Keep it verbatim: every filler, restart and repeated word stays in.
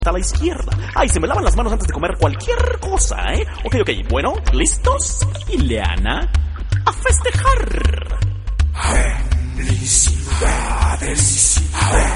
a la izquierda. Ay, se me lavan las manos antes de comer cualquier cosa, ¿eh? Ok, ok, bueno, ¿listos? Ileana, a festejar. Felicidades.